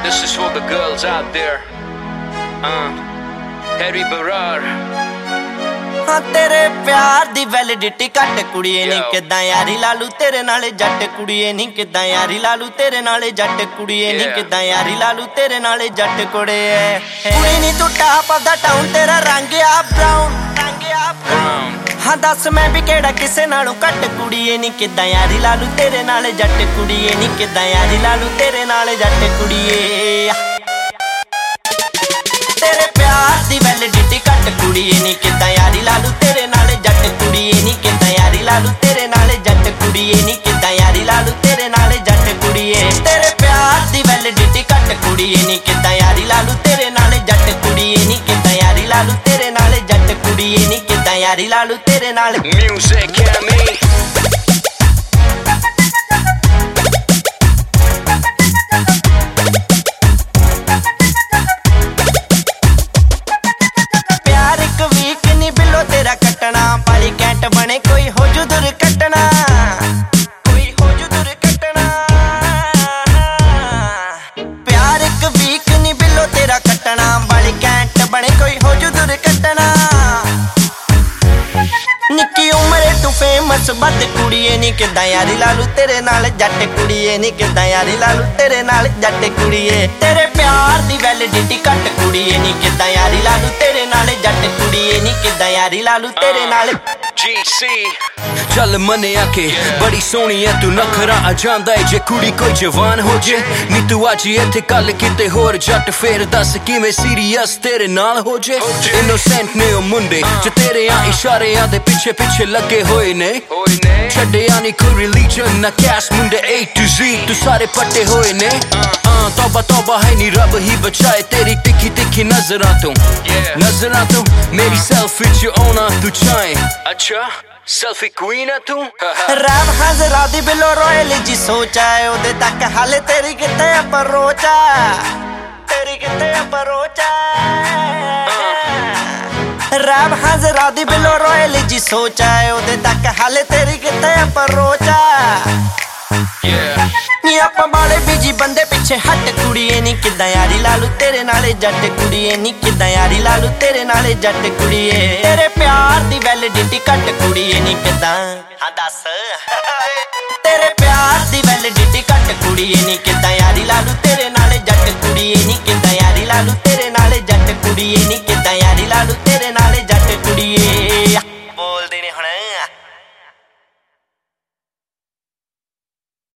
This is for the girls out there. Harry Barar. हाँ तेरे प्यार दी वैलिडिटी घट कुड़िए नी किदां यारी लालू तेरे नाले जट कुड़िए नी किदां यारी लालू तेरे नाले जट कुड़िए नी किदां यारी लालू तेरे नाले जट कुड़े कुड़ी नी तू टॉप ऑफ द टाउन तेरा रंग आ ब्राउन हाँ दस मैं भी केड़ा किसे नालों घट कुड़िए नी किदां यारी लालू तेरे नाले जट कुड़िए नी किदां यारी लालू तेरे नाले जट कुड़िए तेरे प्यार दी वैलिडिटी घट कुड़िए नी किदां यारी लालू तेरे नाले जट कुड़िए नी किदां यारी लालू तेरे नाले जट कुड़िए नी किदां यारी लालू तेरे नाले जट कुड़िए तेरे प्यार दी वैलिडिटी घट कुड़िए नी किदां यारी लालू तेरे नाले जट कुड़िए नी किदां यारी लालू तेरे नाले जट कुड़िए नी किदां यारी लालू तेरे नाले Music and me. तेरा कटना पाली कैंट बने कोई हो जू दुर्घटना कोई हो जू दुर्घटना प्यार एक वीक नी बिलो तेरा कटना पाली कैंट बने कोई हो जू दुर्घटना निक्की उम्रे तू फेमस बद कुड़िए नी किदां यारी लालू तेरे नाल जट कुड़िए नी किदां यारी लालू तेरे नाल जट कुड़िए तेरे प्यार दी वैलिडिटी घट कुड़िए नी किदां यारी लालू तेरे नाल जट कुड़िए नी किदां यारी लालू तेरे नाल GC. चल मने आके बड़ी सोहनी है तू नखरा आ जांदा है जे कुड़ी कोई जवान हो जे नी तू अज इत्थे कल किते होर जट फेर दस किवें सीरियस तेरे नाल हो जे इनोसेंट ने ओ मुंडे जो तेरे आ इशारे दे पिछे पिछे लगे होए ने छड्डिया नी कोई रिलीजन ना कैस मुंडे A to Z तू सारे पट्टे होए ने तौबा तौबा है नी रब ही बचाए तेरी तिखी तिखी नजरां तू मेरी सेल्फी च औना तू चाहे अच्छा सेल्फी क्वीन है तू रैप हाजरा दी बिलो रॉयल जी सोचा है ओदे तक हाले तेरी किते अप्रोचा तेरी किते अप्रोचा रैप हाजरा दी बिलो रॉयल जी सोचा है ओदे तक हाले तेरी किते अप्रोचा नी आप बाले बीजी बंदे पिछे हट कुड़िए नी किदां यारी लालू तेरे नाले जट कुड़िए नी किदां यारी लालू तेरे नाले जट कुड़िए तेरे प्यार दी वैलिडिटी घट कुड़िए नी किदां हाँ दस तेरे प्यार दी वैलिडिटी घट कुड़िए नी किदां यारी लालू तेरे